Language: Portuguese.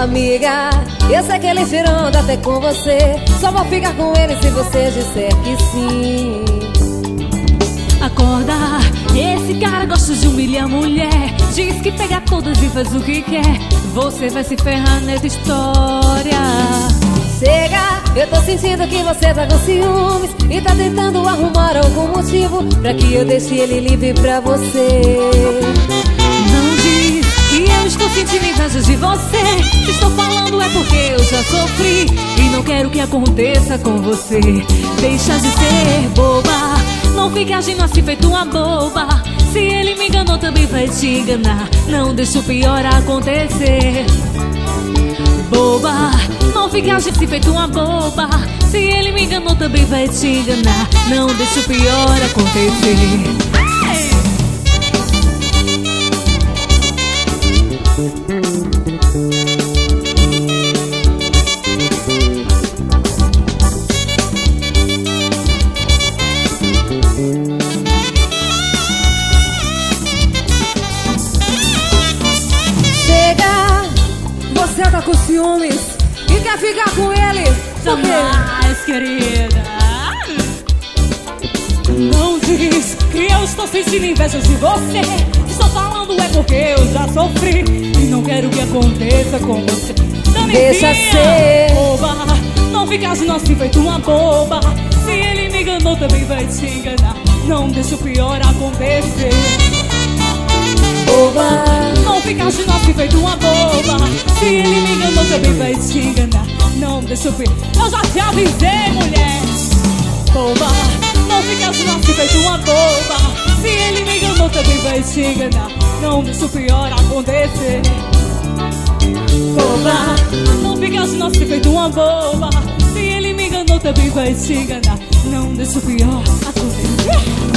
Amiga, eu sei que ele tirou onda até com você. Só vou ficar com ele se você disser que sim. Acorda, esse cara gosta de humilhar a mulher. Diz que pega todas e faz o que quer. Você vai se ferrar nessa história. Chega, eu tô sentindo que você tá com ciúmes e tá tentando arrumar algum motivo pra que eu deixe ele livre pra você. Não diz que eu estou sentindo inveja de você. Se estou falando é porque eu já sofri e não quero que aconteça com você. Deixa de ser boba, não fique agindo assim feito uma boba. Se ele me enganou também vai te enganar. Não deixa o pior acontecer. Boba, não fique agindo assim feito uma boba. Se ele me enganou também vai te enganar. Não deixa o pior acontecer. Você tá com ciúmes e quer ficar com ele? Jamais, querida. Não diz que eu estou sentindo inveja de você. Estou falando é porque eu já sofri e não quero que aconteça com você. Deixa ser boba, não fica agindo assim feito uma boba. Se ele me enganou também vai te enganar. Não deixa o pior acontecer. Boba, não fica agindo assim feito uma boba. Se ele me enganou também vai te enganar. Não deixa eu ver, eu já te avisei, mulher. Boba, não fica agindo assim feito uma boba. Se ele me enganou também vai te enganar. Não deixa o pior acontecer. Boba, não fica agindo assim feito uma boba. Se ele me enganou também vai te enganar. Não deixa o pior acontecer.